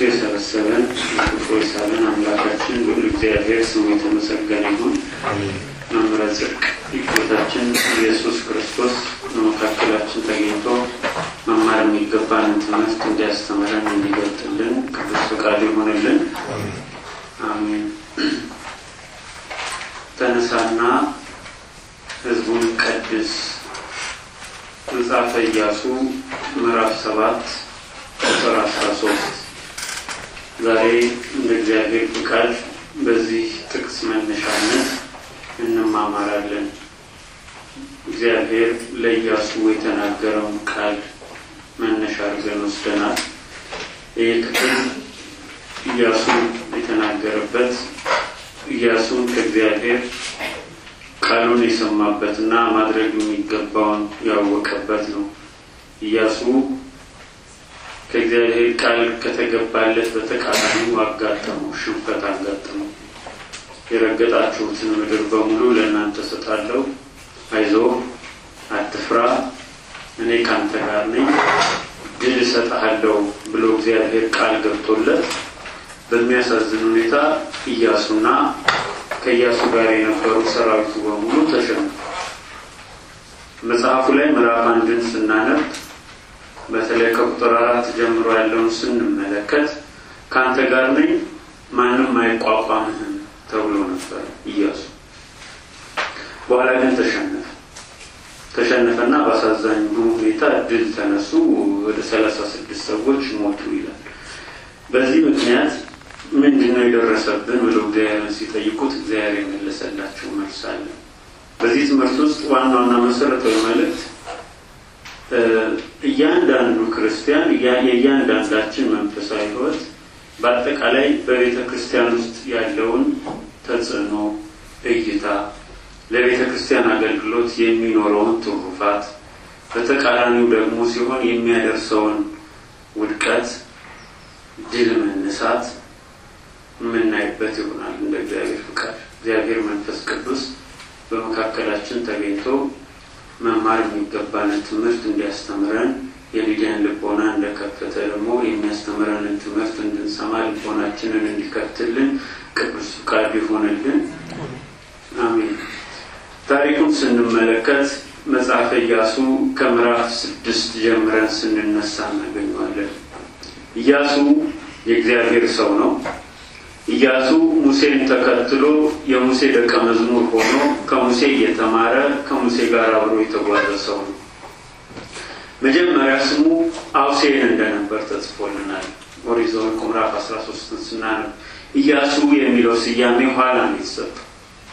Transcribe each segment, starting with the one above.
የሰበሰበን የቆይሳለን አምላካችን ሁሉ እግዚአብሔር ስሙ የተመሰገነ ይሁን። አሜን። መምህረ ጽድቅ ጌታችን ኢየሱስ ክርስቶስ በመካከላችን ተገኝቶ መማር የሚገባንን ትምህርት እንዲያስተምረን እንዲገልጥልን ቅዱስ ፈቃዱ ይሁንልን። አሜን። ተነሳና ሕዝቡን ቀድስ መጽሐፈ ኢያሱ ምዕራፍ 7 ቁጥር 13 ዛሬ እንደ እግዚአብሔር ፍቃድ በዚህ ጥቅስ መነሻነት እንማማራለን። እግዚአብሔር ለኢያሱ የተናገረውን ቃል መነሻ አድርገን ወስደናል። ይህ ክፍል ኢያሱ የተናገረበት ኢያሱን ከእግዚአብሔር ቃሉን የሰማበትና ማድረግ የሚገባውን ያወቀበት ነው። ኢያሱ ከእግዚአብሔር ቃል ከተገባለት በተቃራኒው አጋጠመው፣ ሽንፈት አጋጠመው። የረገጣችሁትን ምድር በሙሉ ለእናንተ ሰጣለሁ፣ አይዞህ አትፍራ፣ እኔ ካንተ ጋር ነኝ፣ ድል እሰጥሃለሁ ብሎ እግዚአብሔር ቃል ገብቶለት በሚያሳዝን ሁኔታ ኢያሱና ከኢያሱ ጋር የነበሩ ሰራዊቱ በሙሉ ተሸነፉ። መጽሐፉ ላይ ምዕራፍ 1ን ስናነብ በተለይ ከቁጥር 4 ጀምሮ ያለውን ስንመለከት ካንተ ጋር ነኝ ማንም አይቋቋምህም ተብሎ ነበር ኢያሱ። በኋላ ግን ተሸነፈና በአሳዛኝ ሁኔታ ድል ተነሱ፣ ወደ 36 ሰዎች ሞቱ ይላል። በዚህ ምክንያት ምንድነው የደረሰብን ብለው እግዚአብሔርን ሲጠይቁት እግዚአብሔር የመለሰላቸው መልስ አለ። በዚህ ትምህርት ውስጥ ዋናውና መሰረታዊ መልእክት እያንዳንዱ ክርስቲያን የእያንዳንዳችን መንፈሳዊ ሕይወት በአጠቃላይ በቤተ ክርስቲያን ውስጥ ያለውን ተጽዕኖ እይታ፣ ለቤተ ክርስቲያን አገልግሎት የሚኖረውን ትሩፋት፣ በተቃራኒው ደግሞ ሲሆን የሚያደርሰውን ውድቀት፣ ድል መነሳት ምናይበት ይሆናል። እንደ እግዚአብሔር ፍቃድ እግዚአብሔር መንፈስ ቅዱስ በመካከላችን ተገኝቶ መማር የሚገባንን ትምህርት እንዲያስተምረን የልጅን ልቦና እንደከፈተ ደግሞ የሚያስተምረንን ትምህርት እንድንሰማ ልቦናችንን እንዲከፍትልን ቅዱስ ፈቃዱ ይሁንልን። አሜን። ታሪኩን ስንመለከት መጽሐፈ ኢያሱ ከምዕራፍ 6 ጀምረን ስንነሳ እናገኘዋለን። ኢያሱ የእግዚአብሔር ሰው ነው። ኢያሱ ሙሴን ተከትሎ የሙሴ ደቀ መዝሙር ሆኖ ከሙሴ የተማረ ከሙሴ ጋር አብሮ የተጓዘ ሰው ነው። መጀመሪያ ስሙ አውሴን እንደነበር ተጽፎልናል። ኦሪት ዘኍልቍ ምዕራፍ 13 ስናነብ ኢያሱ የሚለው ስያሜ ኋላ ነው የተሰጠው።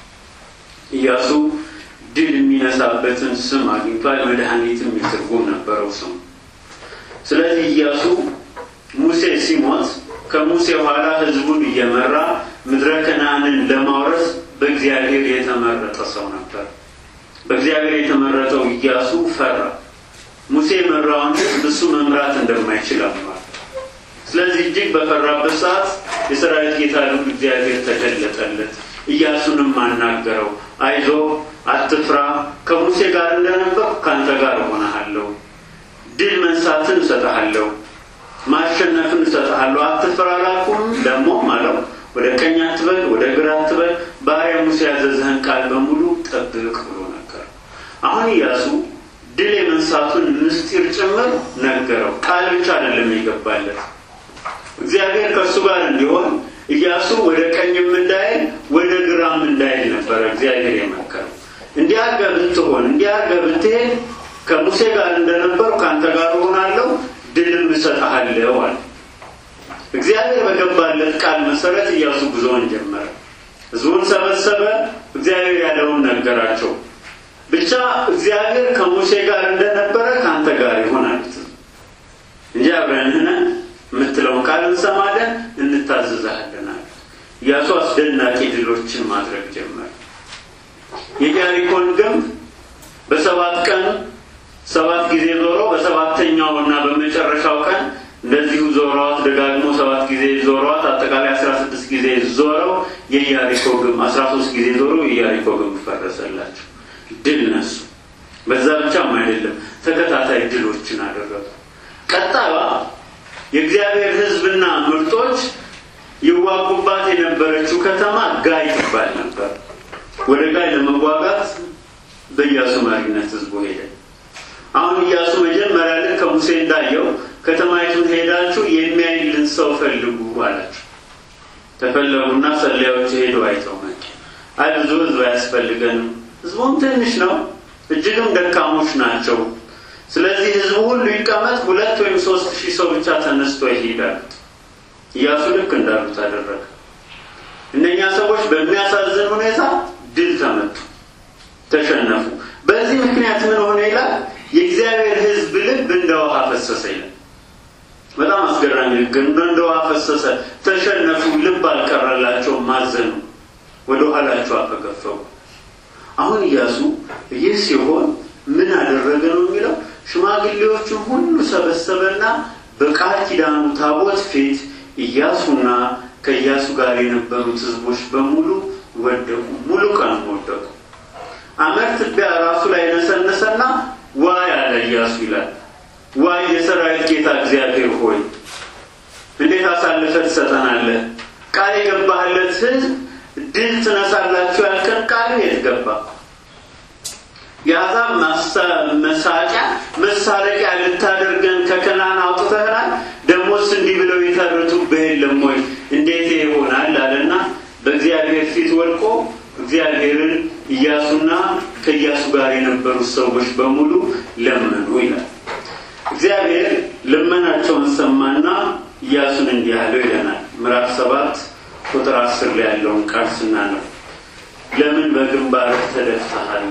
ኢያሱ ድል የሚነሳበትን ስም አግኝቷል። መድኃኒትም ትርጉም ነበረው ስሙ። ስለዚህ ኢያሱ ሙሴ ሲሞት ከሙሴ ኋላ ሕዝቡን እየመራ ምድረ ከነዓንን ለማውረስ በእግዚአብሔር የተመረጠ ሰው ነበር። በእግዚአብሔር የተመረጠው ኢያሱ ፈራ። ሙሴ መራውን እሱ መምራት እንደማይችል አምኗል። ስለዚህ እጅግ በፈራበት ሰዓት የሰራዊት ጌታ እግዚአብሔር ተገለጠለት። ኢያሱንም አናገረው። አይዞህ አትፍራ፣ ከሙሴ ጋር እንደነበርኩ ካንተ ጋር እሆናለሁ፣ ድል መንሳትን እሰጥሃለሁ፣ ማሸነፍን እሰጥሃለሁ፣ አትፍራ አላልኩም? ደግሞ አለው ወደ ቀኝ አትበል ወደ ግራ አትበል፣ ባሪያ ሙሴ ያዘዘህን ቃል በሙሉ ጠብቅ ብሎ ነገር። አሁን ኢያሱ ድል መንሳቱን ምስጢር ጭምር ነገረው። ቃል ብቻ አይደለም ይገባለት። እግዚአብሔር ከሱ ጋር እንዲሆን ኢያሱ ወደ ቀኝም እንዳይል ወደ ግራም እንዳይል ነበር እግዚአብሔር የመከረው። እንዲያርገህ ብትሆን እንዲያርገህ ብትሄድ ከሙሴ ጋር እንደነበርኩ ካንተ ጋር እሆናለሁ፣ ድልም እሰጥሃለሁ አለ። እግዚአብሔር በገባለት ቃል መሰረት ኢያሱ ጉዞውን ጀመረ። ሕዝቡን ሰበሰበ። እግዚአብሔር ያለውን ነገራቸው። ብቻ እግዚአብሔር ከሙሴ ጋር እንደነበረ ካንተ ጋር ይሆናል እንጂ አብረን ነን የምትለውን ቃል እንሰማለን እንታዘዛለን አለ። ኢያሱ አስደናቂ ድሎችን ማድረግ ጀመረ። የኢያሪኮን ግንብ በ7 ቀን 7 ጊዜ ዞሮ በሰባተኛውና በመጨረሻው ቀን እንደዚሁ ዞሯት ደጋግሞ 7 ጊዜ ዞሯት አጠቃላይ 16 ጊዜ ዞረው የኢያሪኮ ግንብ 13 ጊዜ ዞሮ የኢያሪኮ ግንብ ፈረሰላቸው። ድል ነሱ። በዛ ብቻም አይደለም ተከታታይ ድሎችን አደረጉ። ቀጣዩ የእግዚአብሔር ሕዝብና ምርጦች ይዋጉባት የነበረችው ከተማ ጋይ ትባል ነበር። ወደ ጋይ ለመዋጋት በኢያሱ መሪነት ሕዝቡ ሄደ። አሁን ኢያሱ መጀመሪያ ላይ ከሙሴ እንዳየው ከተማይቱን ሄዳችሁ የሚያይልን ሰው ፈልጉ አላቸው። ተፈለጉና ሰላዮች ሄደው አይተው መጡ። ብዙ ሕዝብ አያስፈልገንም፣ ሕዝቡም ትንሽ ነው፣ እጅግም ደካሞች ናቸው። ስለዚህ ሕዝቡ ሁሉ ይቀመጥ፣ 2 ወይም 3 ሺህ ሰው ብቻ ተነስቶ ይሄዳል። ኢያሱ ልክ እንዳሉት አደረገ። እነኛ ሰዎች በሚያሳዝን ሁኔታ ድል ተመቱ፣ ተሸነፉ። በዚህ ምክንያት ምን ሆነ ይላል? የእግዚአብሔር ሕዝብ ልብ እንደ ውሃ ፈሰሰ ይላል። በጣም አስገራሚ ግን እንደ ውሃ ፈሰሰ። ተሸነፉ፣ ልብ አልቀረላቸው፣ ማዘኑ፣ ወደ ኋላቸው አፈገፈጉ። አሁን ኢያሱ ይህ ሲሆን ምን አደረገ ነው የሚለው? ሽማግሌዎቹን ሁሉ ሰበሰበና በቃል ኪዳኑ ታቦት ፊት ኢያሱና ከኢያሱ ጋር የነበሩት ሕዝቦች በሙሉ ወደቁ። ሙሉ ቀን ወደቁ። አመድ ትቢያ ራሱ ላይ ነሰነሰና ዋይ አለ ኢያሱ ይላል። ዋይ የሰራዊት ጌታ እግዚአብሔር ሆይ እንዴት አሳልፈህ ትሰጠናለህ? ቃል የገባህለት ሕዝብ ድል ትነሳላችሁ ያልከን ቃል የት ገባ? የአሕዛብ መሳለቂያ ልታደርገን ከከናን አውጥተህናል። ደሞስ እንዲህ ብለው የተረቱብህ የለም ወይ? እንዴት ይሆናል አለና በእግዚአብሔር ፊት ወድቆ እግዚአብሔርን ኢያሱና ከኢያሱ ጋር የነበሩ ሰዎች በሙሉ ለመኑ ይላል። እግዚአብሔር ልመናቸውን ሰማና ኢያሱን እንዲህ አለው ይለናል። ምዕራፍ 7 ቁጥር 10 ላይ ያለውን ቃል ስናነብ ለምን በግንባርህ ተደፍተሃል?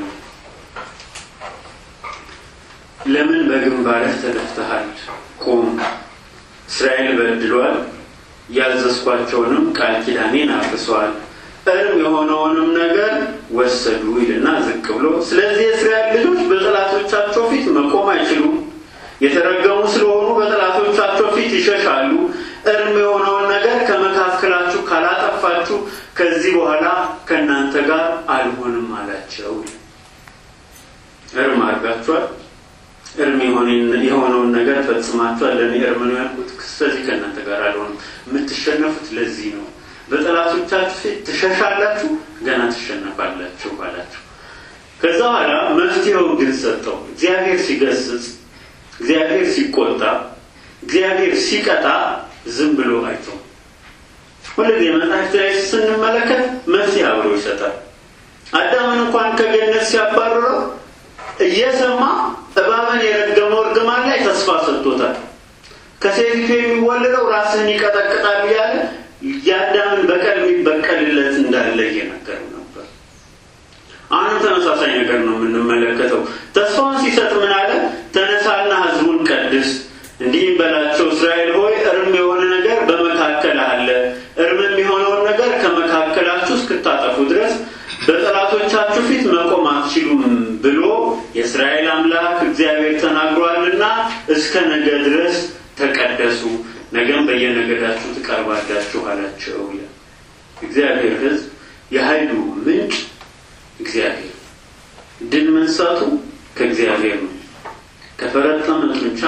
ለምን በግንባርህ ተደፍተሃል? ቁም፣ እስራኤል በድሏል፣ ያዘዝኳቸውንም ቃል ኪዳኔን አፍርሰዋል፣ እርም የሆነውንም ነገር ወሰዱ ይልና ዝቅ ብሎ ስለዚህ የእስራኤል ልጆች በጠላቶቻቸው ፊት መቆም አይችሉም፣ የተረገሙ ስለሆኑ በጠላቶቻቸው ፊት ይሸሻሉ። እርም የሆነውን ነገር ከመካከላችሁ ካላጠፋችሁ ከዚህ በኋላ ከእናንተ ጋር አልሆንም አላቸው። እርም አድርጋችኋል፣ እርም የሆነውን ነገር ፈጽማችኋል። ለእኔ እርም ነው ያልኩት፣ ስለዚህ ከእናንተ ጋር አልሆንም። የምትሸነፉት ለዚህ ነው። በጠላቶቻችሁ ፊት ትሸሻላችሁ፣ ገና ትሸነፋላችሁ አላቸው። ከዛ በኋላ መፍትሄውን ግን ሰጠው። እግዚአብሔር ሲገስጽ፣ እግዚአብሔር ሲቆጣ፣ እግዚአብሔር ሲቀጣ ዝም ብሎ አይተው። ሁልጊዜ መጽሐፍት ላይ ስንመለከት መፍትሄ አብሮ ይሰጣል። አዳምን እንኳን ከገነት ሲያባርረው እየሰማ እባብን የረገመው እርግማን ላይ ተስፋ ሰጥቶታል። ከሴቲቱ የሚወለደው ራስህን ይቀጠቅጣል እያለ የአዳምን በቀል የሚበቀልለት እንዳለ እየነገረው ነበር። አሁን ተመሳሳይ ነገር ነው የምንመለከተው። ተስፋውን ሲሰጥ ምን አለ? ተነሳና ሕዝቡን ቀድስ፣ እንዲህም በላቸው እስራኤል ሆይ እርም የሆነ ነገር በመካከል አለ። እርም የሆነውን ነገር ከመካከላችሁ እስክታጠፉ ድረስ በጠላቶቻችሁ ፊት መቆም አትችሉም ብሎ የእስራኤል አምላክ እግዚአብሔር ተናግሯልና እስከ ነገ ድረስ ተቀደሱ፣ ነገም በየነገዳችሁ ትቀርባላችሁ አላቸው። እግዚአብሔር ሕዝብ የኃይሉ ምንጭ እግዚአብሔር፣ ድል መንሳቱ ከእግዚአብሔር ነው። ከፈረጠመ ጡንቻ፣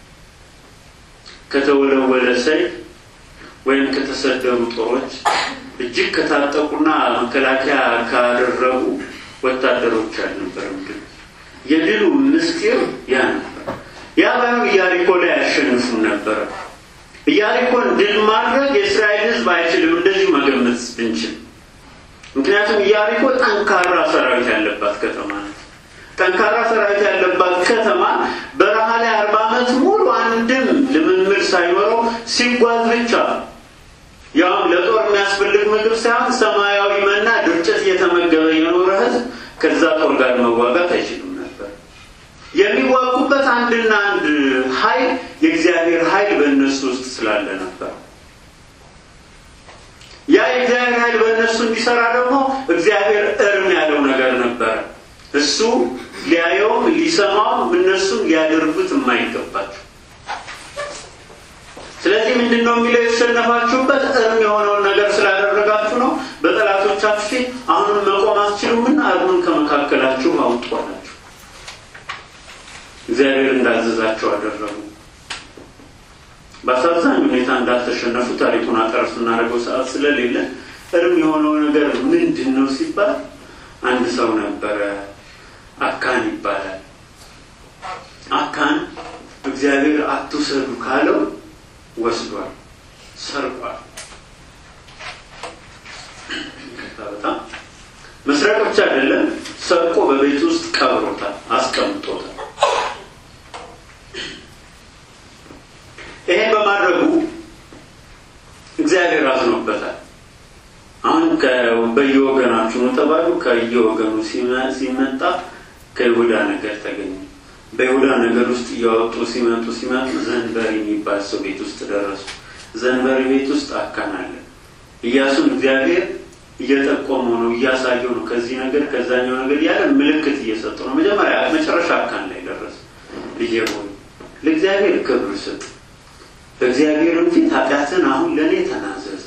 ከተወለወለ ሰይፍ ወይም ከተሰደሩ ጦሮች እጅግ ከታጠቁና መከላከያ ካደረጉ ወታደሮች አልነበረም። የድሉ ምስጢር ያ ነበር። ያ ባይሆን ኢያሪኮ ላይ ያሸንፉም ነበር። ኢያሪኮን ድል ማድረግ የእስራኤል ሕዝብ አይችልም እንደዚህ መገመት ብንችል። ምክንያቱም ኢያሪኮ ጠንካራ ሰራዊት ያለባት ከተማ ናት። ጠንካራ ሰራዊት ያለባት ከተማ በረሃ ላይ 40 ዓመት ሙሉ አንድም ልምምድ ሳይኖረው ሲጓዝ ብቻ ያው ለጦር የሚያስፈልግ ምግብ ሳይሆን ሰማያዊ መና ድርጭት እየተመገበ የኖረ ሕዝብ ከዛ ጦር ጋር መዋጋት አይችልም ነበር። የሚዋጉበት አንድና አንድ ኃይል የእግዚአብሔር ኃይል በእነሱ ውስጥ ስላለ ነበር። ያ የእግዚአብሔር ኃይል በእነሱ እንዲሰራ ደግሞ እግዚአብሔር እርም ያለው ነገር ነበር። እሱ ሊያየው ሊሰማው እነሱም ሊያደርጉት የማይገባቸው። ስለዚህ ምንድነው የሚለው? የተሸነፋችሁበት እርም የሆነውን ነገር ስላደረጋችሁ ነው። በጠላቶቻችሁ ፊት አሁንም መቆም አትችሉምና እርሙን ከመካከላችሁ አውጡ አላችሁ። እግዚአብሔር እንዳዘዛቸው አደረጉ። በአሳዛኝ ሁኔታ እንዳልተሸነፉ ታሪኩን አጠርፍ እናደርገው ሰዓት ስለሌለ እርም የሆነው ነገር ምንድነው ሲባል አንድ ሰው ነበረ አካን ይባላል። አካን እግዚአብሔር አትውሰዱ ካለው ወስዷል፣ ሰርቋል። በጣም መስረቅ ብቻ አይደለም፣ ሰርቆ በቤት ውስጥ ቀብሮታል፣ አስቀምጦታል። ይሄን በማድረጉ እግዚአብሔር አዝኖበታል። አሁን በየወገናችሁ ነው ተባሉ። ከየወገኑ ሲመጣ ከይሁዳ ነገር ተገኘ። በይሁዳ ነገር ውስጥ ያወጡ ሲመጡ ዘንበሪ የሚባል ሰው ቤት ውስጥ ደረሱ። ዘንበሪ ቤት ውስጥ አካን አለ። ኢያሱን እግዚአብሔር እየጠቆመው ነው፣ እያሳየው ነው፣ ከዚህ ነገር ከዛኛው ነገር ያለ ምልክት እየሰጠው ነው። መጨረሻ አካን ላይ ደረሰ። ልጄሆይ ለእግዚአብሔር ክብር ስጥ፣ በእግዚአብሔርም ፊት ኃጢአትን አሁን ለኔ ተናዘዝ።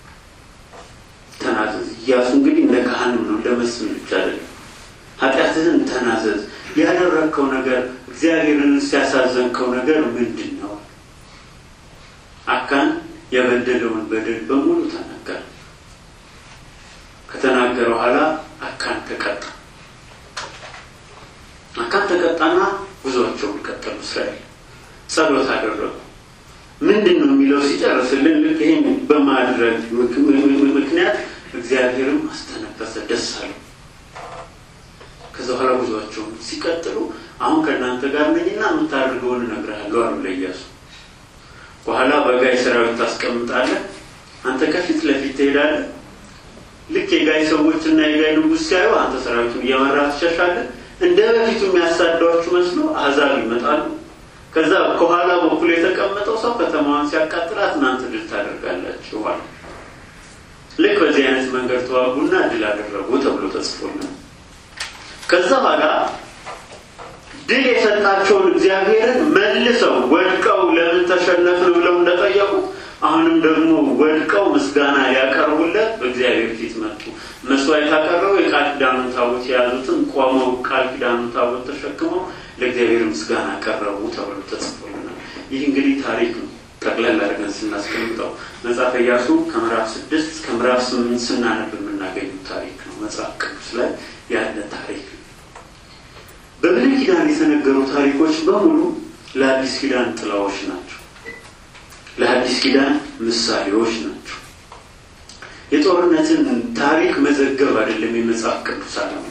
ኢያሱ እንግዲህ እንደ ካህን ነው፣ ለመስም ብቻ አይደለም። ኃጢአትን ተናዘዝ፣ ያደረከው ነገር እግዚአብሔርን ሲያሳዘንከው ነገር ምንድነው? አካን የበደለውን በደል በሙሉ ተናገረ። ከተናገረ በኋላ አካን ተቀጣና ጉዞአቸውን ቀጠሉ። እስራኤል ጸሎት አደረጉ። ምንድነው የሚለው ሲጨርስልን ይሄን በማድረግ ምክንያት እግዚአብሔርም አስተነፈሰ፣ ደስ አለው። ከዛ በኋላ ጉዞአቸውን ሲቀጥሉ አሁን ከእናንተ ጋር ነኝና የምታደርገውን እነግርሃለሁ አሉ ለኢያሱ። በኋላ በጋይ ሰራዊት ታስቀምጣለህ፣ አንተ ከፊት ለፊት ትሄዳለህ። ልክ የጋይ ሰዎችና የጋይ ንጉስ ሲያዩ አንተ ሰራዊቱን እየመራህ ትሸሻለህ። እንደ በፊቱ የሚያሳዷችሁ መስሎ አሕዛብ ይመጣሉ። ከዛ ከኋላ በኩል የተቀመጠው ሰው ከተማዋን ሲያቃጥላት እናንተ ድል ታደርጋላችሁ አለ። ልክ በዚህ አይነት መንገድ ተዋጉና ድል አደረጉ ተብሎ ተጽፎልናል። ከዛ በኋላ ድል የሰጣቸውን እግዚአብሔርን መልሰው ወድቀው ለምን ተሸነፍን ብለው እንደጠየቁት አሁንም ደግሞ ወድቀው ምስጋና ያቀርቡለት በእግዚአብሔር ፊት መጡ። መስዋዕት ያቀረቡ የቃል ኪዳኑን ታቦት የያዙትን ቆመው ቃል ኪዳኑን ታቦት ተሸክመው ለእግዚአብሔር ምስጋና ያቀረቡ ተብሎ ተጽፎልናል። ይህ እንግዲህ ታሪክ ነው። ጠቅለል አድርገን ስናስቀምጠው መጽሐፈ ኢያሱ ከምዕራፍ 6 እስከ ምዕራፍ 8 ስናነብ የምናገኘው ታሪክ ነው። መጽሐፍ ቅዱስ ላይ ያለ ታሪክ ነው። በብሉይ ኪዳን የተነገሩ ታሪኮች በሙሉ ለአዲስ ኪዳን ጥላዎች ናቸው፣ ለአዲስ ኪዳን ምሳሌዎች ናቸው። የጦርነትን ታሪክ መዘገብ አይደለም የመጽሐፍ ቅዱስ ዓላማ።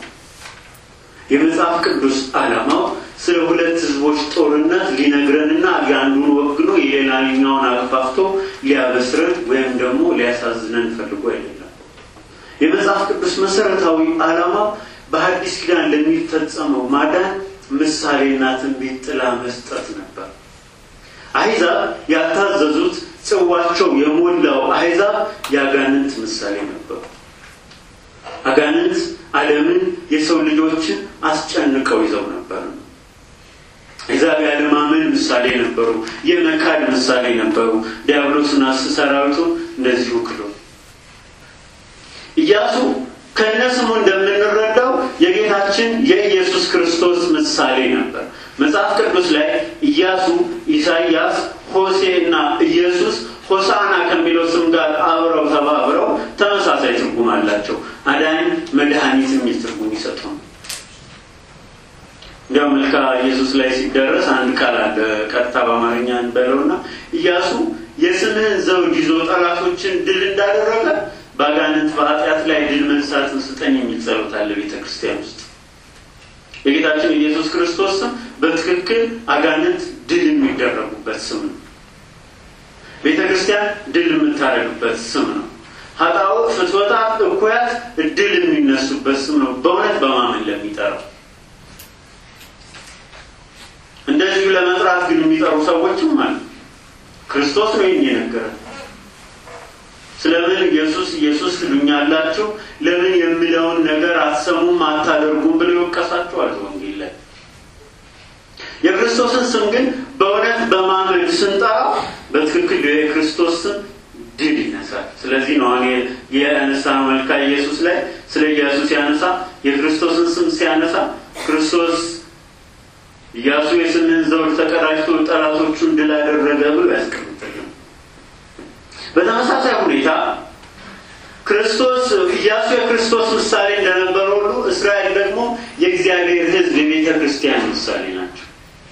የመጽሐፍ ቅዱስ ዓላማው ስለ ሁለት ህዝቦች ጦርነት ሊነግረንና ያንዱን ወግኖ የሌላኛውን አፋፍቶ ሊያበስረን ወይም ደግሞ ሊያሳዝነን ፈልጎ አይደለም። የመጽሐፍ ቅዱስ መሰረታዊ ዓላማው በአዲስ ኪዳን ለሚፈጸመው ማዳን ምሳሌና ትንቢት ጥላ መስጠት ነበር። አሕዛብ ያልታዘዙት ጽዋቸው የሞላው አሕዛብ ያጋንንት ምሳሌ ነበሩ። አጋንንት ዓለምን የሰው ልጆችን አስጨንቀው ይዘው ነበር። አሕዛብ ያለማመን ምሳሌ ነበሩ፣ የመካድ ምሳሌ ነበሩ። ዲያብሎስና ሰራዊቱ እንደዚሁ ክዶ ኢያሱ ከነስሙ እንደምንረዳው የጌታችን የኢየሱስ ክርስቶስ ምሳሌ ነበር። መጽሐፍ ቅዱስ ላይ ኢያሱ፣ ኢሳይያስ፣ ሆሴዕና ኢየሱስ ሆሳዕና ከሚለው ስም ጋር አብረው ተባብረው ተመሳሳይ ትርጉም አላቸው። አዳኝ መድኃኒት የሚል ትርጉም ይሰጣሉ። ያው መልካ ኢየሱስ ላይ ሲደረስ አንድ ቃል አለ፣ ቀጥታ በአማርኛ እንበለውና ኢያሱ የስምህን ዘውድ ይዞ ጠላቶችን ድል እንዳደረገ ባጋንንት በኃጢአት ላይ ድል መንሳትን ስጠኝ የሚል ጸሎት አለ ቤተክርስቲያን ውስጥ። የጌታችን ኢየሱስ ክርስቶስ ስም በትክክል አጋንንት ድል የሚደረጉበት ስም ነው። ቤተክርስቲያን ድል የምታደርግበት ስም ነው። ኃጣው ፍትወታት እኩያት ድል የሚነሱበት ስም ነው፣ በእውነት በማመን ለሚጠራው። እንደዚህ ለመጥራት ግን የሚጠሩ ሰዎችም አሉ። ክርስቶስ ነው የነገረን። ስለምን ኢየሱስ ትሉኛላችሁ፣ ለምን የሚለውን ነገር አትሰሙም አታደርጉም ብለው ይወቀሳቸዋል ወንጌል ላይ። የክርስቶስን ስም ግን በእውነት በማመን ስንጠራ በትክክል የክርስቶስ ስም ድል ይነሳል። ስለዚህ ነው አሁን የአነሳነው መልካ ኢየሱስ ላይ ስለ ኢየሱስ ያነሳ የክርስቶስን ስም ሲያነሳ ክርስቶስ ኢያሱ የስምህን ዘውድ ተቀዳጅቶ ጠላቶቹን ድል አደረገ ብሎ ያስቀምጣል። በተመሳሳይ ሁኔታ ክርስቶስ ኢያሱ የክርስቶስ ምሳሌ እንደነበረ ሁሉ እስራኤል ደግሞ የእግዚአብሔር ሕዝብ የቤተ ክርስቲያን ምሳሌ ናቸው።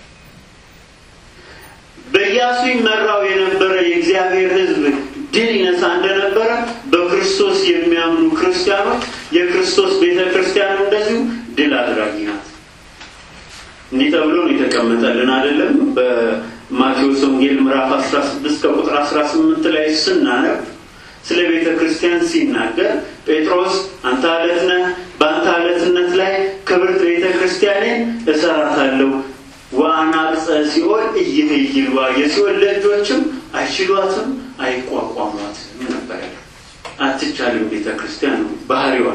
በኢያሱ ይመራው የነበረ የእግዚአብሔር ሕዝብ ድል ይነሳ እንደነበረ በክርስቶስ የሚያምኑ ክርስቲያኖች የክርስቶስ ቤተ ክርስቲያን እንደዚሁ ድል አድራጊ ናት። እንዲህ ተብሎ ነው የተቀመጠልን አይደለም? በማቴዎስ ወንጌል ምዕራፍ 16 ከቁጥር 18 ላይ ስናነብ ስለ ቤተ ክርስቲያን ሲናገር ጴጥሮስ አንተ አለት ነህ፣ በአንተ አለትነት ላይ ክብርት ቤተ ክርስቲያኔን እሰራታለሁ፣ ወአናቅጸ ሲኦል ኢይህይልዋ፣ የሲኦል ልጆችም አይችሏትም አይቋቋሟትም ነበር። አትቻልም ቤተ ክርስቲያን ባህሪዋ፣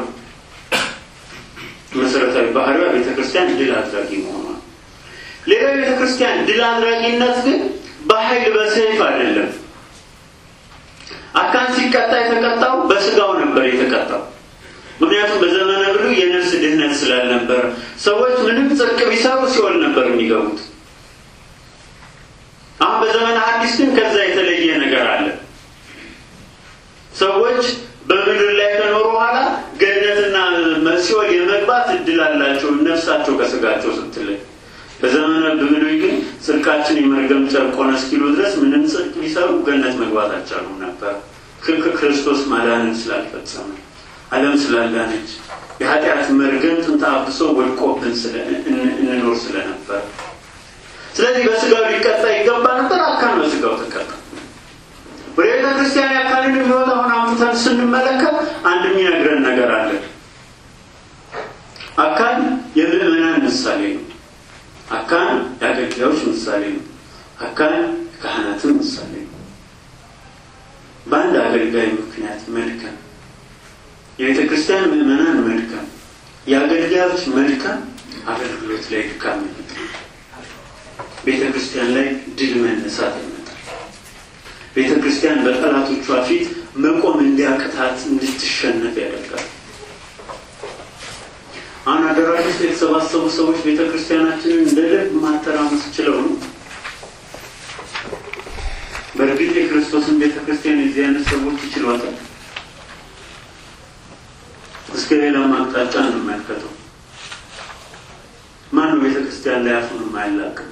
መሰረታዊ ባህሪዋ ቤተ ክርስቲያን ድል አድራጊ መሆኗ። ሌላ ቤተ ክርስቲያን ድል አድራጊነት ግን በኃይል በሰይፍ አይደለም። አካን ሲቀጣ የተቀጣው በስጋው ነበር የተቀጣው። ምክንያቱም በዘመነ ብሉይ የነፍስ ድህነት ስላልነበረ ሰዎች ምንም ጽድቅ ቢሰሩ ሲኦል ነበር የሚገቡት። አሁን በዘመነ ሐዲስ ግን ከዛ የተለየ ነገር አለ። ሰዎች በምድር ላይ ከኖሩ በኋላ ገነትና ሲኦል የመግባት እድል አላቸው ነፍሳቸው ከስጋቸው ስትለይ። በዘመነ ብሉይ ግን ጽድቃችን የመርገም ጨርቅ ሆነ እስኪሉ ድረስ ምንም ጽድቅ ቢሰሩ ገነት መግባት አልቻሉም ነበር። ክርስቶስ ማዳንን ስላልፈጸመ ዓለም ስላላነች የኃጢአት መርገም ጥንተ አብሶ ወድቆብን እንኖር ስለነበር ስለዚህ በስጋው ሊቀጣ ይገባ ነበር። አካን በስጋው ተቀጣ። በቤተ ክርስቲያን ያካልን ህይወት አሁን አምጥተን ስንመለከት አንድ የሚነግረን ነገር አለ። አካን የምዕመናን ምሳሌ ነው። አካን የአገልጋዮች ምሳሌ ነው። አካን የካህናትን ምሳሌ ነው። በአንድ አገልጋይ ምክንያት መድከም፣ የቤተ ክርስቲያን ምዕመናን መድከም፣ የአገልጋዮች መድከም አገልግሎት ላይ ድካም ይመጣል። ቤተ ክርስቲያን ላይ ድል መነሳት ይመጣል። ቤተ ክርስቲያን በጠላቶቿ ፊት መቆም እንዲያቅታት እንድትሸነፍ ያደርጋል። አሁን አዳራሽ ውስጥ የተሰባሰቡ ሰዎች ቤተ ክርስቲያናችንን እንደልብ ማተራመስ ችለው ነው። በእርግጥ የክርስቶስን ቤተ ክርስቲያን የዚህ አይነት ሰዎች ይችላሉ። እስከ ሌላ ማቅጣጫ እንመልከተው። ማነው ቤተ ክርስቲያን ላይ አፉን የማይላቀቅ?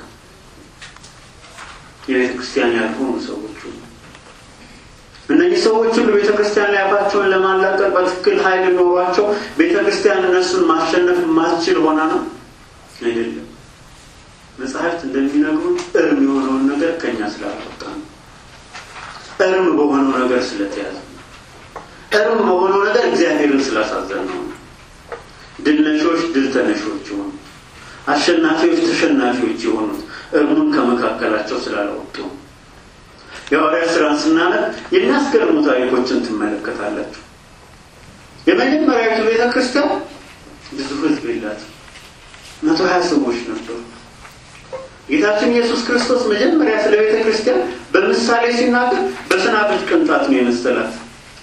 የቤተ ክርስቲያን ያልሆኑ ሰዎች ሁሉ። እነዚህ ሰዎች ሁሉ ቤተ ክርስቲያን ላይ አፋቸውን ለማላቀቅ በትክክል ኃይል ኖሯቸው ቤተ ክርስቲያን እነሱን ማሸነፍ ማስችል ሆና ነው አይደለም። መጽሐፍት እንደሚነግሩን እርም የሆነውን ነገር ከኛ ስላልወጣ ነው። እርም በሆነው ነገር ስለተያዘ፣ እርም በሆነው ነገር እግዚአብሔርን ስላሳዘነ ነው። ድል ነሾች ድል ተነሾች ሆኑ፣ አሸናፊዎች ተሸናፊዎች የሆኑት እርሙን ከመካከላቸው ስላልወጡ። የሐዋርያት ሥራን ስናነብ የሚያስገርሙ ታሪኮችን ትመለከታላችሁ። የመጀመሪያዊቱ ቤተ ክርስቲያን ብዙ ሕዝብ የላትም፣ 120 ሰዎች ነበሩ። ጌታችን ኢየሱስ ክርስቶስ መጀመሪያ ስለ ቤተ ክርስቲያን በምሳሌ ሲናገር በሰናፍጭ ቅንጣት ነው የመሰላት።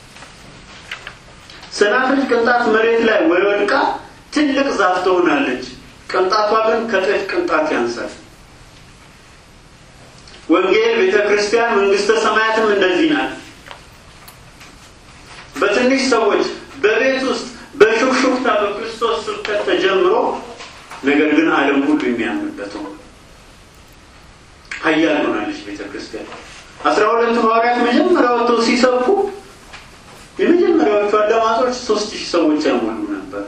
ሰናፍጭ ቅንጣት መሬት ላይ ወድቃ ትልቅ ዛፍ ትሆናለች። ቅንጣቷ ግን ከጤፍ ቅንጣት ያንሳል። ወንጌል ቤተ ክርስቲያን መንግስተ ሰማያትም እንደዚህ ናት። በትንሽ ሰዎች በቤት ውስጥ በሹክሹክታ በክርስቶስ ስብከት ተጀምሮ ነገር ግን ዓለም ሁሉ የሚያምንበት ነው። ኃያል ሆናለች ቤተ ክርስቲያን። 12 ሐዋርያት መጀመሪያ ወጥተው ሲሰብኩ የመጀመሪያዎቹ አዳማጮች 3000 ሰዎች ያሞሉ ነበር።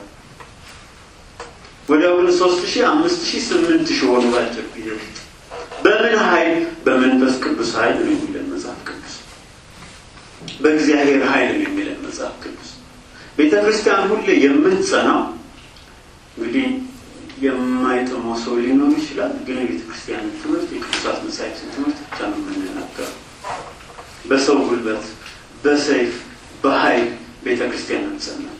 ወዲያው ግን 3000፣ 5000፣ 8000 ሆኑ ባጭር ጊዜ ውስጥ። በምን ኃይል? በመንፈስ ቅዱስ ኃይል ነው የሚለን መጽሐፍ ቅዱስ። በእግዚአብሔር ኃይል ነው የሚለን መጽሐፍ ቅዱስ። ቤተ ክርስቲያን ሁሌ የምትጸናው እንግዲህ የማይጠመው ሰው ሊኖር ይችላል፣ ግን የቤተ ክርስቲያን ትምህርት የቅዱሳት መጻሕፍት ትምህርት ብቻ ነው የምንናገረው። በሰው ጉልበት፣ በሰይፍ፣ በኃይል ቤተ ክርስቲያን አልጸናች።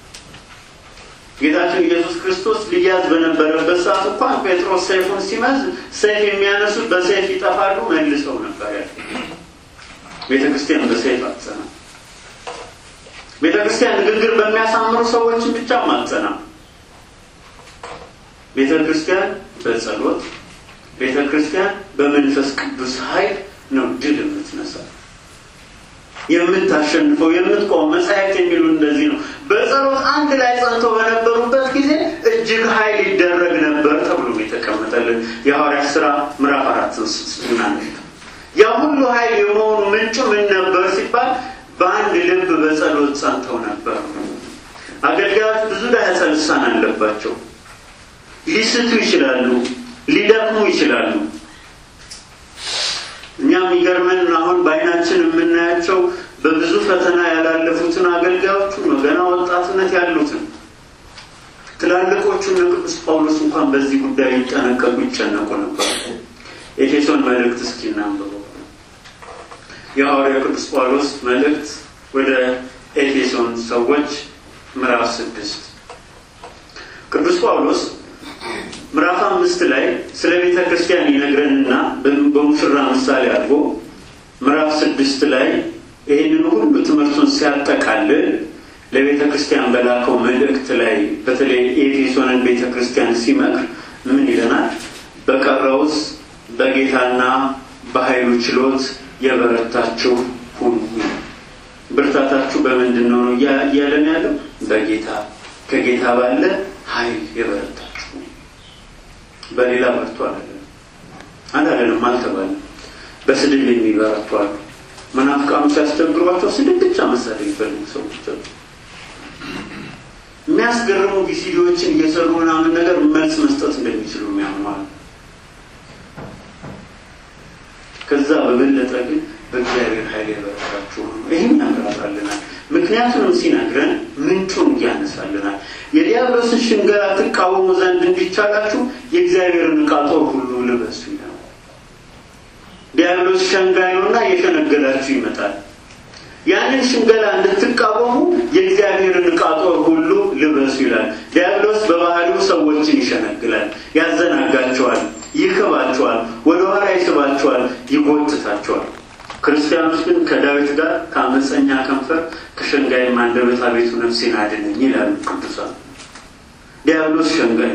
ጌታችን ኢየሱስ ክርስቶስ ሊያዝ በነበረበት ሰዓት እንኳን ጴጥሮስ ሰይፉን ሲመዝ ሰይፍ የሚያነሱት በሰይፍ ይጠፋሉ መልሰው ነበር ያለው። ቤተ ክርስቲያን በሰይፍ አትጸናም። ቤተ ክርስቲያን ንግግር በሚያሳምሩ ሰዎች ብቻ አትጸናም። ቤተ ክርስቲያን በጸሎት፣ ቤተ ክርስቲያን በመንፈስ ቅዱስ ኃይል ነው ድል የምትነሳው። የምታሸንፈው የምትቆም መጻሕፍት የሚሉ እንደዚህ ነው። በጸሎት አንድ ላይ ጸንተው በነበሩበት ጊዜ እጅግ ኃይል ይደረግ ነበር ተብሎ የተቀመጠልን የሐዋርያት ሥራ ምዕራፍ 4 ስናነብ ያ ሁሉ ኃይል የመሆኑ ምንጩ ምን ነበር ሲባል በአንድ ልብ በጸሎት ጸንተው ነበር። አገልጋዮች ብዙ ዳህጸ ልሳን አለባቸው። ሊስቱ ይችላሉ፣ ሊደክሙ ይችላሉ። እኛም ይገርመን አሁን በአይናችን የምናያቸው በብዙ ፈተና ያላለፉትን አገልጋዮች ነው፣ ገና ወጣትነት ያሉትን ትላልቆቹን ቅዱስ ጳውሎስ እንኳን በዚህ ጉዳይ ይጠነቀቁ ይጨነቁ ነበር። ኤፌሶን መልእክት እስኪ እናንብበው። የሐዋርያው ቅዱስ ጳውሎስ መልእክት ወደ ኤፌሶን ሰዎች ምዕራፍ 6 ቅዱስ ጳውሎስ ምዕራፍ 5 ላይ ስለ ቤተ ክርስቲያን ይነግረንና በሙሽራ ምሳሌ አድርጎ ምዕራፍ 6 ላይ ይሄንን ሁሉ ትምህርቱን ሲያጠቃልል ለቤተ ክርስቲያን በላከው መልእክት ላይ በተለይ ኤፌሶንን ቤተ ክርስቲያን ሲመክር ምን ይለናል? በቀረውስ በጌታና በኃይሉ ችሎት የበረታችሁ ሁኑ። ብርታታችሁ በምንድን ነው ያለን ያለው? በጌታ ከጌታ ባለ ኃይል የበረታችሁ። በሌላ በርቱ አይደለም አልተባለም። በስድብ የሚበረቱ አሉ። መናፍቃኖች ያስቸግሯቸው ስድብ ብቻ መሳሪያ ይፈልጉ ሰዎች አሉ። የሚያስገርሙ ቪዲዮዎችን እየሰሩ ምናምን ነገር መልስ መስጠት እንደሚችሉ የሚያምኑ ከዛ በበለጠ ግን በእግዚአብሔር ኃይል የበረታችሁ ነው። ይሄን ያመራልናል። ምክንያቱም ሲነግረን ምንጩን ያነሳልናል። የዲያብሎስን ሽንገላ ተቃወሙ ዘንድ እንዲቻላችሁ የእግዚአብሔርን ዕቃ ጦር ሁሉ ልበሱ ይላል። ዲያብሎስ ሸንጋይ ነውና የሸነገላችሁ ይመጣል። ያንን ሽንገላ እንድትቃወሙ የእግዚአብሔርን ዕቃ ጦር ሁሉ ልበሱ ይላል። ዲያብሎስ በባህሪው ሰዎችን ይሸነግላል፣ ያዘናጋቸዋል፣ ይከባቸዋል፣ ወደ ኋላ ይስባቸዋል፣ ይጎትታቸዋል። ክርስቲያኖች ግን ከዳዊት ጋር ከአመፀኛ ከንፈር ከሸንጋይ አንደበት አቤቱ ነፍሴን አድነኝ ይላሉ ቅዱሳን። ዲያብሎስ ሸንጋይ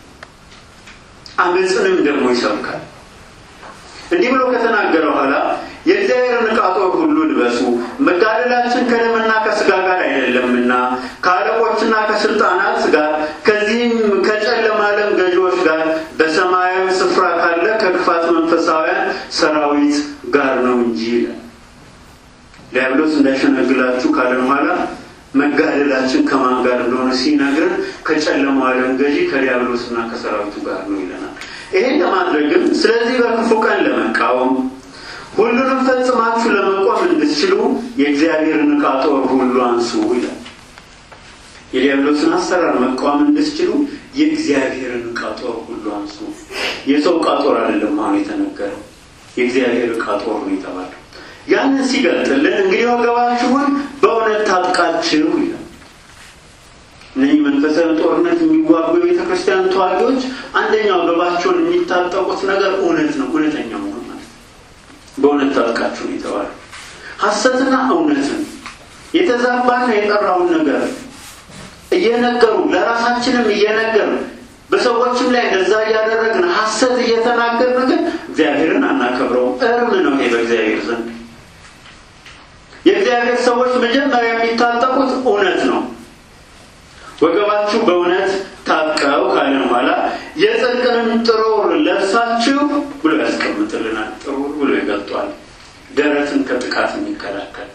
አመፅንም ደግሞ ይሰብካል። እንዲህ ብሎ ከተናገረ በኋላ የእግዚአብሔርን ዕቃ ጦር ሁሉ ልበሱ፣ መጋደላችን ከደምና ከሥጋ ጋር አይደለምና ከአለቆችና ከስልጣናት ጋር ከዚህም ከጨለማ ዓለም ገዢዎች ጋር በሰማያዊ ስፍራ ካለ ከክፋት መንፈሳውያን ሰራዊት ጋር ነው እንጂ ይላል። ዲያብሎስ እንዳይሸነግላችሁ ካለ በኋላ መጋደላችን ከማን ጋር እንደሆነ ሲነግረን ከጨለማ ዓለም ገዢ ከዲያብሎስና ከሰራዊቱ ጋር ነው ይለናል። ይሄን ለማድረግም ስለዚህ በክፉ ቀን ለመቃወም ሁሉንም ፈጽማችሁ ለመቆም እንድትችሉ የእግዚአብሔርን ዕቃ ጦር ሁሉ አንሱ ይላል። የዲያብሎስን አሰራር መቃወም እንድትችሉ የእግዚአብሔርን ዕቃ ጦር ሁሉ አንሱ። የሰው ዕቃ ጦር አይደለም አሁን የተነገረው፣ የእግዚአብሔር ዕቃ ጦር ነው የተባለው። ያንን ሲገልጥልን እንግዲህ ወገባችሁን በእውነት ታጥቃችሁ ይላል። እነዚህ መንፈሳዊ ጦርነት የሚዋጉ የቤተክርስቲያን ተዋጊዎች አንደኛው ወገባቸውን የሚታጠቁት ነገር እውነት ነው፣ እውነተኛ መሆን ማለት በእውነት ታጥቃችሁ ነው የተባለው። ሐሰትና እውነትን የተዛባና የጠራውን ነገር እየነገሩ ለራሳችንም እየነገሩ በሰዎችም ላይ እንደዛ ያደረግን ሐሰት እየተናገርን ግን እግዚአብሔርን አናከብረውም። እርም ነው ይሄ በእግዚአብሔር ዘንድ። የእግዚአብሔር ሰዎች መጀመሪያ የሚታጠቁት እውነት ነው። ወገባችሁ በእውነት ታጥቀው ካለ በኋላ የጽድቅንም ጥሩር ለብሳችሁ ብሎ ያስቀምጥልናል። ጥሩር ብሎ ይገልጧል። ደረትን ከጥቃት የሚከላከል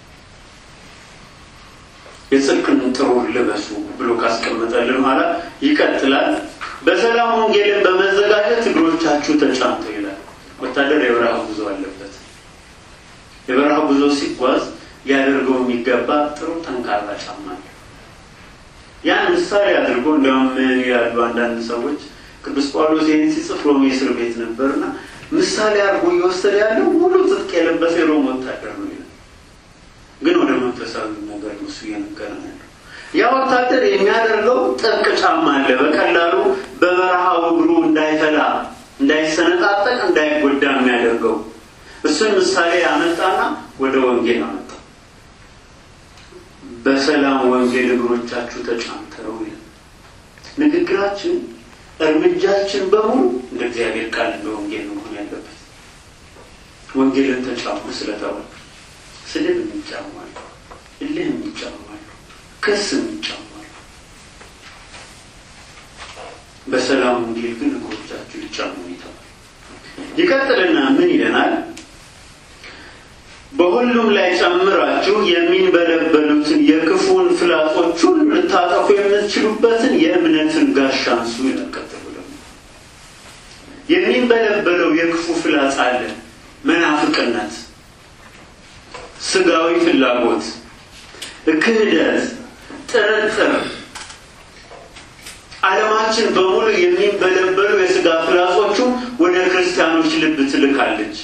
የጽድቅንም ጥሩር ልበሱ ብሎ ካስቀመጠልን በኋላ ይቀጥላል። በሰላም ወንጌልን በመዘጋጀት እግሮቻችሁ ተጫንተው ይላል። ወታደር የበረሃ ጉዞ አለበት። የበረሃ ጉዞ ሲጓዝ ሊያደርገው የሚገባ ጥሩ ጠንካራ ጫማ ነው። ያን ምሳሌ አድርጎ እንደውም ያሉ አንዳንድ ሰዎች ቅዱስ ጳውሎስ ይህን ሲጽፍ ሮሜ እስር ቤት ነበርና ምሳሌ አድርጎ እየወሰደ ያለው ሙሉ ጽድቅ የለበሰ የሮም ወታደር ነው ይላል። ግን ወደ መንፈሳዊ ነገር ነው እሱ እየነገረን ያለው። ያ ወታደር የሚያደርገው ጥብቅ ጫማ አለ፣ በቀላሉ በበረሃው እግሩ እንዳይፈላ፣ እንዳይሰነጣጠቅ፣ እንዳይጎዳ የሚያደርገው እሱን ምሳሌ ያመጣና ወደ ወንጌል አመጣ። በሰላም ወንጌል እግሮቻችሁ ተጫንተው ይላል። ንግግራችን እርምጃችን በሙሉ እንደ እግዚአብሔር ቃል በወንጌል መሆን ያለበት። ወንጌልን ተጫኑ ስለተባለ ስድብ የሚጫማሉ፣ እልህ የሚጫማሉ፣ ክስ የሚጫማሉ። በሰላም ወንጌል ግን እግሮቻችሁ ይጫሙ ይተባል። ይቀጥልና ምን ይለናል? በሁሉም ላይ ጨምራችሁ የሚንበለበሉትን የክፉን ፍላጾች ሁሉ ልታጠፉ የምትችሉበትን የእምነትን ጋሻ አንሱ ይላል። ቀጥሎ ደግሞ የሚንበለበለው የክፉ ፍላጽ አለ። መናፍቅነት፣ ስጋዊ ፍላጎት፣ ክህደት፣ ጥርጥር፣ ዓለማችን በሙሉ የሚንበለበሉ የስጋ ፍላጾቹ ወደ ክርስቲያኖች ልብ ትልካለች።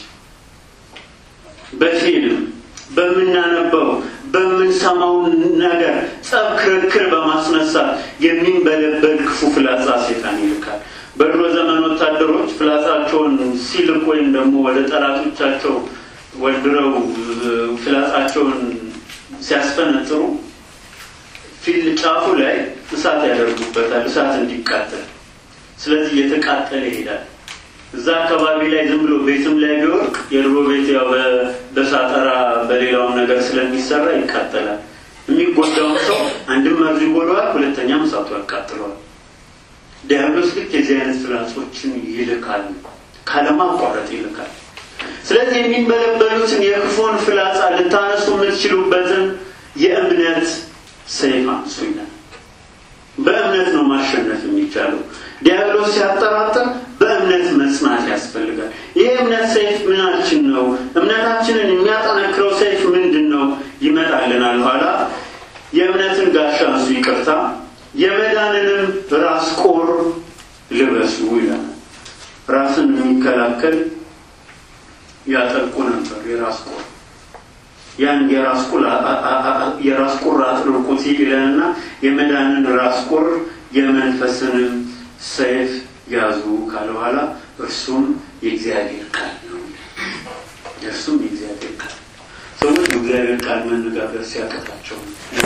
በፊልም በምናነበው በምንሰማው ነገር ጸብ ክርክር በማስነሳት የሚንበለበል ክፉ ፍላጻ ሰይጣን ይልካል። በድሮ ዘመን ወታደሮች ፍላጻቸውን ሲልኩ ወይም ደግሞ ወደ ጠላቶቻቸው ወድረው ፍላጻቸውን ሲያስፈነጥሩ ፊል ጫፉ ላይ እሳት ያደርጉበታል፣ እሳት እንዲቃጠል። ስለዚህ የተቃጠለ ይሄዳል። እዛ አካባቢ ላይ ዝም ብሎ ቤትም ላይ ቢወርቅ የድሮ ቤት ያው በሳጠራ በሌላው ነገር ስለሚሰራ ይቃጠላል። የሚጎዳው ሰው አንድም መርዝ ይጎዳዋል፣ ሁለተኛም እሳቱ ያቃጥለዋል። ዲያብሎስ ልክ የዚህ አይነት ፍላጾችን ይልካል፣ ካለማቋረጥ ይልካል። ስለዚህ የሚንበለበሉትን የክፉን ፍላጻ ልታነሱ የምትችሉበትን የእምነት ሰይፍ አንሱ ይላል። በእምነት ነው ማሸነፍ የሚቻለው። ዲያብሎስ ሲያጠራጥር በእምነት መጽናት ያስፈልጋል። ይሄ እምነት ሰይፍ ምናችን ነው? እምነታችንን የሚያጠነክረው ሰይፍ ምንድነው? ይመጣልናል ኋላ። የእምነትን ጋሻ አንሱ፣ ይቅርታ፣ የመዳንንም ራስ ቁር ልበሱ ይላል። ራስን የሚከላከል ያጠቁ ነበር የራስ ቁር። ያን የራስ ቁር አጥልቁት ይለና የመዳንን ራስ ቁር የመንፈስንም ሰይፍ ያዙ ካለ በኋላ እርሱም የእግዚአብሔር ቃል ነው። እርሱም የእግዚአብሔር ቃል። ሰዎች የእግዚአብሔር ቃል መነጋገር ሲያቀታቸው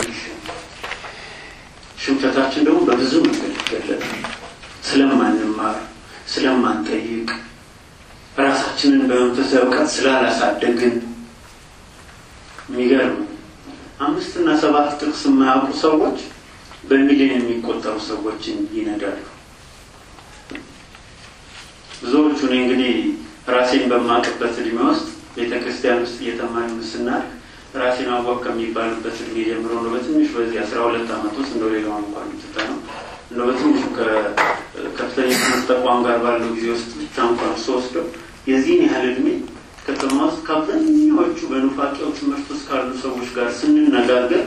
ሽምተታችን ደግሞ በብዙ መንገድ ይገለጣል። ስለማንማር፣ ስለማንጠይቅ፣ ራሳችንን በመንፈሳዊ እውቀት ስላላሳደግን። የሚገርም 5 እና 7 ጥቅስ የማያውቁ ሰዎች በሚሊዮን የሚቆጠሩ ሰዎችን ይነዳሉ። ብዙዎቹ እኔ እንግዲህ ራሴን በማቅበት እድሜ ውስጥ ቤተክርስቲያን ውስጥ እየተማርን ስናል ራሴን አወቅ ከሚባልበት እድሜ ጀምሮ ነው በትንሽ በዚህ 12 ዓመት ውስጥ እንደው ሌላው እንኳን ተጣጣው ነው በትንሽ ከከፍተኛ ተቋም ጋር ባለው ጊዜ ውስጥ ብቻ እንኳን ሶስት የዚህን ያህል እድሜ ከተማ ውስጥ ከብዙዎቹ በኑፋቄው ትምህርት ውስጥ ካሉ ሰዎች ጋር ስንነጋገር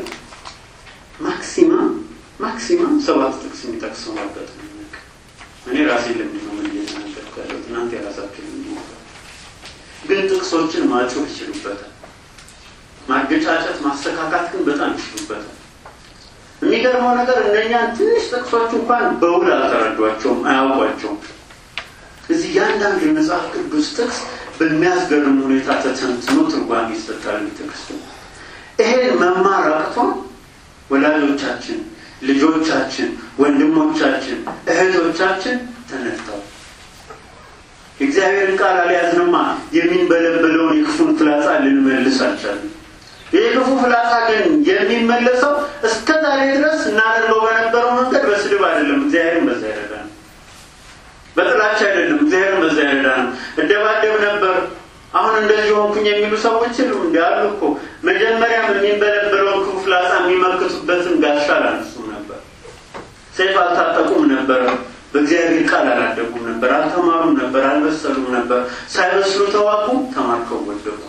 ማክሲማም 7 ጥቅስ የሚጠቅሰው ማለት ነው። እኔ ራሴ ለምንድነው እየተናገርኩ ያለሁት? እናንተ የራሳችሁ ነው። ግን ጥቅሶችን ማጮህ ይችላልበታል። ማገጫጨት ማስተካካት ግን በጣም ይችላልበታል። የሚገርመው ነገር እነኛን ትንሽ ጥቅሶች እንኳን በውል አልተረዷቸውም፣ አያውቋቸውም። እዚህ ያንዳንዱ የመጽሐፍ ቅዱስ ጥቅስ በሚያስገርም ሁኔታ ተተንትኖ ትርጓሜ ይሰጣል ቤተክርስቲያን። ይሄን መማር አቅቶን ወላጆቻችን፣ ልጆቻችን፣ ወንድሞቻችን፣ እህቶቻችን ተነስተው እግዚአብሔርን ቃል አልያዝንማ የሚንበለበለውን የክፉን ፍላጻ ልንመልስ አልቻልንም። የክፉ ፍላጻ ግን የሚመለሰው እስከ ዛሬ ድረስ እናደርገው በነበረው መንገድ በስድብ አይደለም። እግዚአብሔርን በዛ ይረዳል፣ በጥላቻ አይደለም። እግዚአብሔርን በዛ ይረዳል። እንደባደብ ነበር አሁን እንደዚህ ሆንኩኝ የሚሉ ሰዎች እንዳሉ እኮ መጀመሪያም የሚንበለበለውን ክፉ ፍላጻ የሚመክቱበትን ጋሻ አላነሱም ነበር። ሰይፍ አልታጠቁም ነበር። በእግዚአብሔር ቃል አላደጉም ነበር። አልተማሩም ነበር። አልበሰሉም ነበር። ሳይበስሉ ተዋጉ፣ ተማርከው ወደቁ።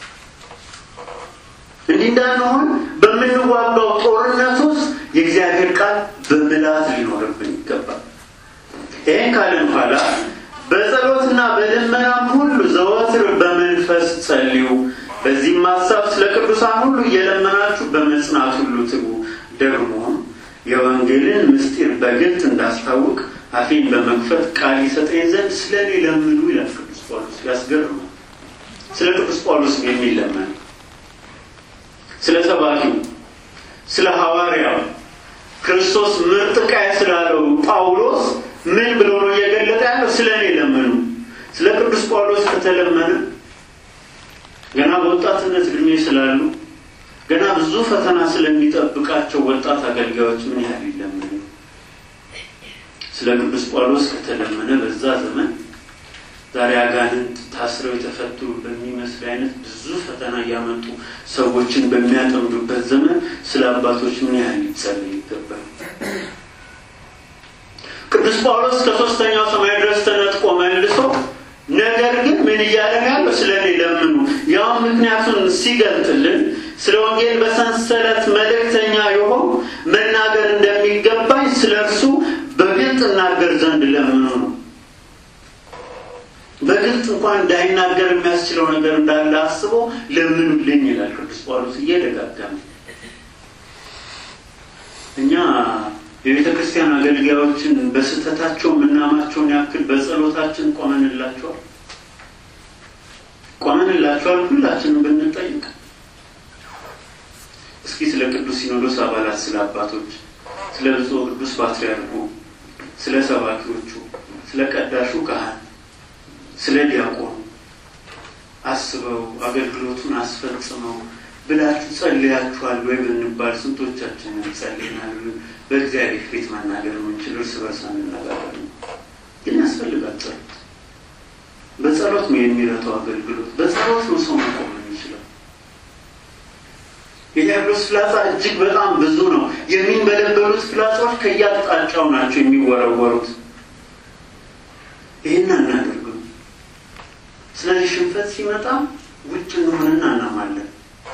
እንዲህ እንዳንሆን በምንዋጋው ጦርነት ውስጥ የእግዚአብሔር ቃል በመላት ሊኖርብን ይገባል። ይሄን ካልን በኋላ በጸሎትና በልመናም ሁሉ ዘወትር በመንፈስ ጸልዩ፣ በዚህም ሐሳብ ስለ ቅዱሳን ሁሉ እየለመናችሁ በመጽናት ሁሉ ትጉ። ደግሞ የወንጌልን ምስጢር በግልጥ እንዳስታውቅ አፌን በመክፈት ቃል ይሰጠኝ ዘንድ ስለኔ ለምኑ ይላል ቅዱስ ጳውሎስ። ያስገርማል። ስለ ቅዱስ ጳውሎስ የሚለመን ስለ ሰባኪው፣ ስለ ሐዋርያው ክርስቶስ ምርጥ ቃል ስላለው ጳውሎስ ምን ብሎ ነው እየገለጠ ያለው? ስለኔ ለምኑ። ስለ ቅዱስ ጳውሎስ ከተለመነ ገና በወጣትነት እድሜ ስላሉ ገና ብዙ ፈተና ስለሚጠብቃቸው ወጣት አገልጋዮች ምን ያህል ይለምኑ። ስለ ቅዱስ ጳውሎስ ከተለመነ በዛ ዘመን ዛሬ አጋንንት ታስረው የተፈቱ በሚመስል አይነት ብዙ ፈተና ያመጡ ሰዎችን በሚያጠምዱበት ዘመን ስለ አባቶች ምን ያህል ይጸልይ ይገባል። ቅዱስ ጳውሎስ ከሶስተኛው ሰማይ ድረስ ተነጥቆ መልሶ ነገር ግን ምን ያደርጋል ስለኔ ለምኑ ያው ምክንያቱን ሲገልጥልን ስለ ወንጌል በሰንሰለት መልእክተኛ የሆነ መናገር እንደሚገባኝ ስለርሱ በግልጥ እናገር ዘንድ ለምኑ ነው። በግልጥ እንኳን እንዳይናገር የሚያስችለው ነገር እንዳለ አስቦ ለምኑልኝ ይላል ቅዱስ ጳውሎስ እየደጋገመ። እኛ የቤተ ክርስቲያን አገልጋዮችን በስተታቸው ምናማቸውን ያክል በጸሎታችን ቆመንላቸዋል ሁላችንም ብንጠይቅ። እስኪ ስለ ቅዱስ ሲኖዶስ አባላት ስለ አባቶች ስለ ብፁዕ ቅዱስ ፓትርያርኩ ስለ ሰባኪዎቹ ስለ ቀዳሹ ካህን ስለ ዲያቆኑ አስበው አገልግሎቱን አስፈጽመው ብላችሁ ጸልያችኋል ወይ ብንባል ስንቶቻችን ጸልየናል? በእግዚአብሔር ፊት መናገር የምንችል እርስ በርስ እንነጋገር ግን ያስፈልጋል ጸሎት። በጸሎት ነው የሚረታው አገልግሎት። በጸሎት ነው ሰው መቆም የሚችለው። የዲያብሎስ ፍላጻ እጅግ በጣም ብዙ ነው። የሚንበለበሉት ፍላጻዎች ከያጣጫው ናቸው የሚወረወሩት። ይሄን እናደርግ። ስለዚህ ሽንፈት ሲመጣ ውጭ እንሆንና እናማለን።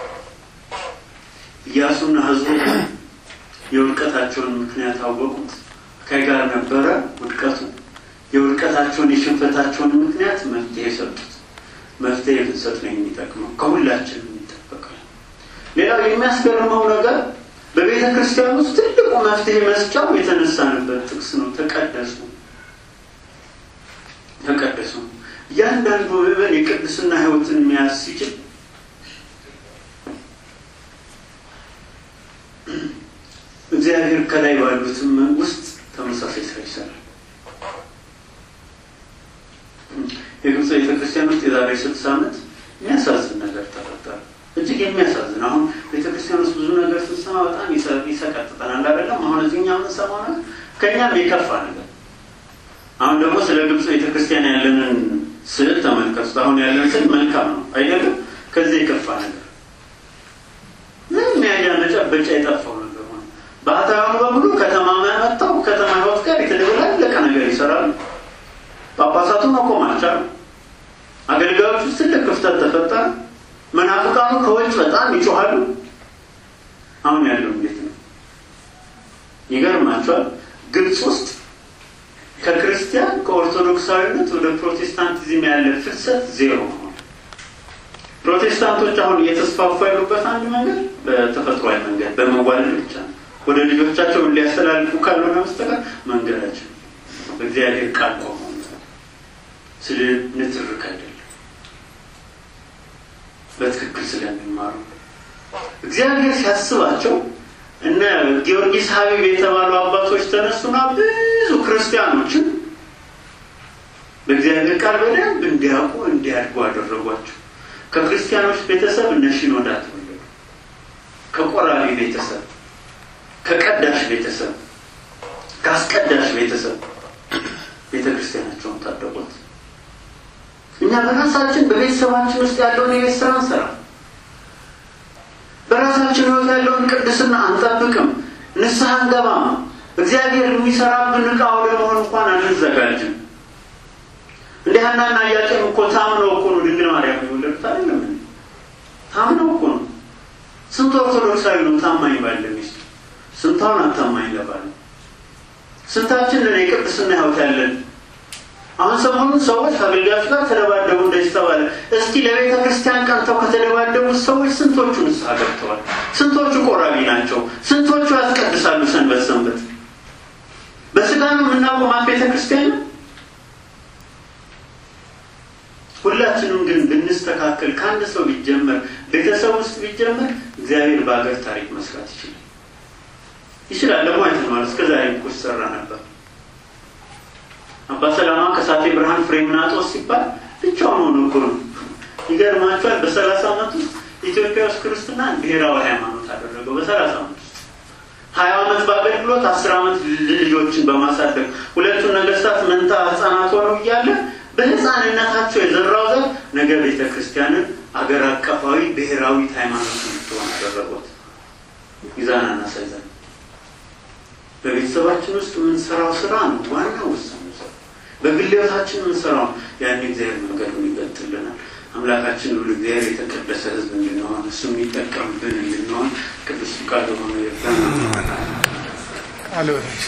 ኢያሱና ሕዝቡ የውድቀታቸውን ምክንያት አወቁት። ከጋር ነበረ ውድቀቱ። የውድቀታቸውን የሽንፈታቸውን ምክንያት መፍትሄ ሰጡት። መፍትሄ ፍሰት ነው የሚጠቅመው ከሁላችንም ይጠበቃል። ሌላው የሚያስገርመው ነገር በቤተ ክርስቲያን ውስጥ ትልቁ መፍትሄ መስጫው የተነሳንበት ጥቅስ ነው። ተቀደሱ። ያንዳንዱ ምዕመን የቅድስና ሕይወትን የሚያስ ሲችል እግዚአብሔር ከላይ ባሉትም ውስጥ ተመሳሳይ ስራ ይሰራል። የግብጽ ቤተክርስቲያን ውስጥ የዛሬ 60 ዓመት የሚያሳዝን ነገር ተፈጠረ። እጅግ የሚያሳዝን። አሁን ቤተክርስቲያን ውስጥ ብዙ ነገር ስንሰማ በጣም ይሰቀጥጠናል አይደለም? አሁን እዚህኛው የምንሰማው ነገር ከኛም የከፋ ነገር። አሁን ደግሞ ስለ ግብጽ ቤተክርስቲያን ያለንን ስዕል ተመልከቱ። አሁን ያለን ስዕል መልካም ነው አይደለም? ከዚህ የከፋ ነገር ምን ያያነጨበጨ የጠፋው ነገር ነው። ባህታውያኑ በሙሉ ከተማ መጣው ከተማ ህይወት ጋር የተደበላለቀ ነገር ይሰራሉ። ጳጳሳቱ መቆም አልቻሉም። አገልጋዮቹ ትልቅ ክፍተት ተፈጠረ። መናፍቃኑ ከውጭ በጣም ይጮሃሉ። አሁን ያለው እንዴት ነው? ይገርማችኋል። ግብጽ ውስጥ ከክርስቲያን ከኦርቶዶክሳዊነት ወደ ፕሮቴስታንቲዝም ያለ ፍልሰት ዜሮ ነው። ፕሮቴስታንቶች አሁን እየተስፋፉ ያሉበት አንድ መንገድ በተፈጥሯዊ መንገድ በመዋለድ ብቻ ነው። ወደ ልጆቻቸው ሊያስተላልፉ ካልሆነ በስተቀር መንገዳቸው በእግዚአብሔር ቃል ቆሞ ስለ ንትርክ አይደለም። በትክክል ስለሚማሩ እግዚአብሔር ሲያስባቸው እነ ጊዮርጊስ ሐቢብ የተባሉ አባቶች ተነሱና ብዙ ክርስቲያኖችን በእግዚአብሔር ቃል በደንብ እንዲያውቁ እንዲያድጉ አደረጓቸው። ከክርስቲያኖች ቤተሰብ እነ ሽኖዳ ተወለዱ። ከቆራቢ ቤተሰብ፣ ከቀዳሽ ቤተሰብ፣ ከአስቀዳሽ ቤተሰብ ቤተክርስቲያናቸውን ታደጓት። እኛ በራሳችን በቤተሰባችን ውስጥ ያለውን የቤት ስራ እንሰራ። በራሳችን ውስጥ ያለውን ቅድስና አንጠብቅም። ንስሐ አንገባም። እግዚአብሔር የሚሰራብን ዕቃ ወደ መሆን እንኳን አንዘጋጅም። እንደ ሐናና ኢያቄም እኮ ታምነው እኮ ነው ድንግል ማርያም የወለዱት አይደለም? ታምነው እኮ ነው። ስንት ኦርቶዶክሳዊ ነው ታማኝ ባለ ሚስት? ስንታውን አታማኝ ለባል? ስንታችን ለኔ ቅድስና ሕይወት ያለን? አሁን ሰሞኑን ሰዎች አገልጋዮች ጋር ተደባደቡ እንደዚህ ተባለ። እስኪ ለቤተ ክርስቲያን ቀንተው ከተደባደቡ ሰዎች ስንቶቹ ንስሐ ገብተዋል? ስንቶቹ ቆራቢ ናቸው? ስንቶቹ ያስቀድሳሉ ሰንበት ሰንበት? በስጋ ነው የምናቆማት ቤተ ክርስቲያን። ሁላችንም ግን ብንስተካከል ከአንድ ሰው ቢጀመር ቤተሰብ ውስጥ ቢጀመር እግዚአብሔር በአገር ታሪክ መስራት ይችላል። ለማለት ነው። እስከዛሬ እኮ ሰራ ነበር። አባ ሰላማ ከሳቴ ብርሃን ፍሬምናጦስ ሲባል ብቻውን ሆኖ እኮ ይገርማችኋል በ30 ዓመት ኢትዮጵያ ውስጥ ክርስትና ብሔራዊ ሃይማኖት አደረገው። በ30 ዓመት 20 ዓመት በአገልግሎት 10 ዓመት ልጆችን በማሳደግ ሁለቱን ነገስታት መንታ ህፃናት ሆነው እያለ በህፃንነታቸው የዘራው ዘር ነገ ቤተክርስቲያንን አገር አቀፋዊ ብሔራዊ ሃይማኖት እንድትሆን አደረጉት። ይዛናና ሳይዛን በቤተሰባችን ውስጥ ምን ሰራው ስራ ነው ዋናው ወሳኝ ነው። በግለታችን ምን ሰራው ያን እግዚአብሔር መንገዱን ይገልጥልናል። አምላካችን ሁሉ እግዚአብሔር የተቀደሰ ህዝብ እንድንሆን እሱ የሚጠቀምብን እንድንሆን ቅዱስ ፈቃዱ ሆኖ ይርዳን።